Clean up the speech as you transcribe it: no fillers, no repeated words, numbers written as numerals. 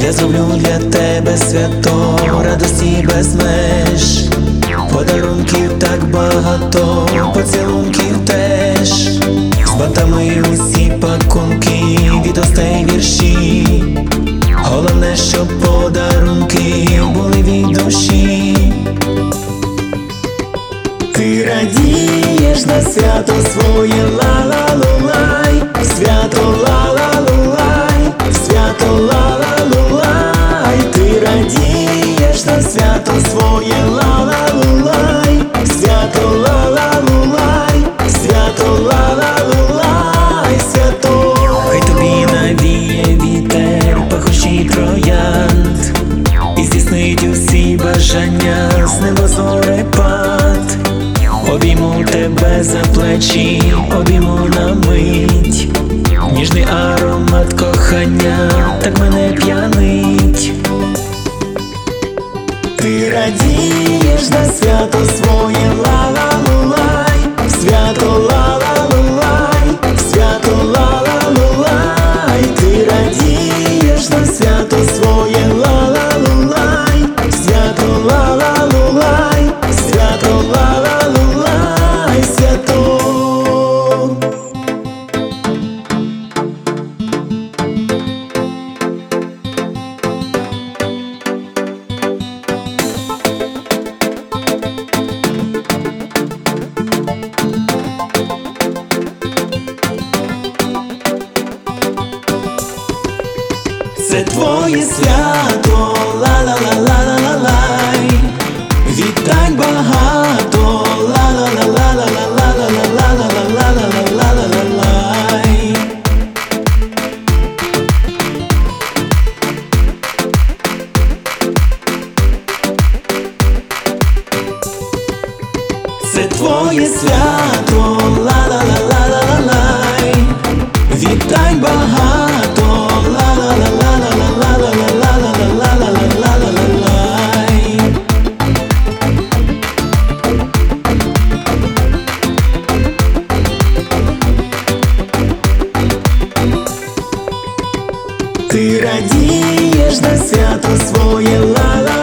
Я зроблю для тебе свято, радості без меж. Подарунків так багато, поцілунків теж. З бантами усі пакунки, від гостей вірші. Головне, щоб подарунки були від душі. Ти радієш на свято своє, ла-ла-лулай. Свято ла-ла-лулай, свято ла-ла-лулай. Ти радієш на свято своє, ла-ла-лулай. Свято ла-ла-лулай, свято ла-ла-лулай, свято. Хай тобі навіє вітер пахощі троянд, і здійснить усі бажання з неба зорепад. Обійму тебе за плечі, обійму на мить. Ніжний аромат кохання так мене п'янить. Ти радієш на свято своє, ла-ла-лулай. Свято ла-ла-лулай, свято ла-ла-лулай. Ти радієш на свято своє, ла-ла-лулай. Свято ла-ла-лулай, свято ла-ла-лулай, свято. Це твоє свято, ла-ла-ла-ла-ла-лай. Вітань багато, ла-ла-ла-ла-ла-ла-ла-ла-ла-ла-ла-ла-ла-лай. Це твоє свято, ла-ла-ла-ла-ла-лай. Вітань багато, ла-ла-ла-ла-ла-ла-ла-ла-ла-ла-ла-ла-лай. Ти радієш на свято своє, ла-ла.